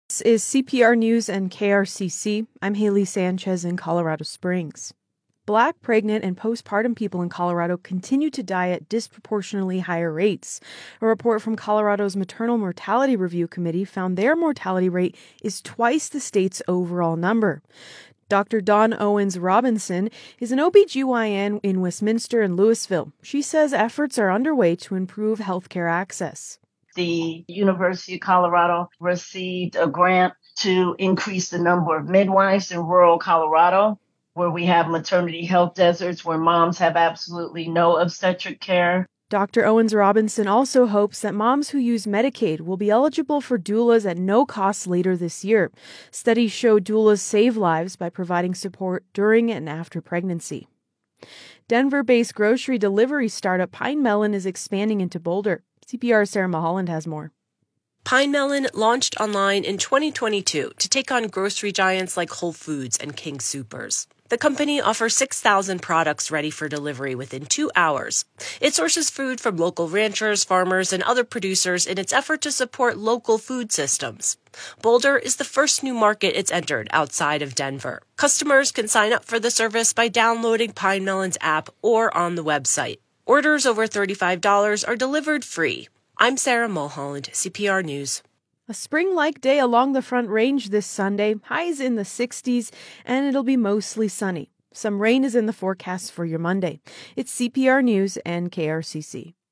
This is CPR News and KRCC. I'm Haley Sanchez in Colorado Springs. Black, pregnant, and postpartum people in Colorado continue to die at disproportionately higher rates. A report from Colorado's Maternal Mortality Review Committee found their mortality rate is twice the state's overall number. Dr. Dawn Owens Robinson is an OBGYN in Westminster and Louisville. She says efforts are underway to improve healthcare access. The University of Colorado received a grant to increase the number of midwives in rural Colorado, where we have maternity health deserts where moms have absolutely no obstetric care. Dr. Owens Robinson also hopes that moms who use Medicaid will be eligible for doulas at no cost later this year. Studies show doulas save lives by providing support during and after pregnancy. Denver-based grocery delivery startup Pine Melon is expanding into Boulder. CPR's Sarah Mulholland has more. Pine Melon launched online in 2022 to take on grocery giants like Whole Foods and King Soopers. The company offers 6,000 products ready for delivery within 2 hours. It sources food from local ranchers, farmers, and other producers in its effort to support local food systems. Boulder is the first new market it's entered outside of Denver. Customers can sign up for the service by downloading Pine Melon's app or on the website. Orders over $35 are delivered free. I'm Sarah Mulholland, CPR News. A spring-like day along the Front Range this Sunday, highs in the 60s, and it'll be mostly sunny. Some rain is in the forecast for your Monday. It's CPR News and KRCC.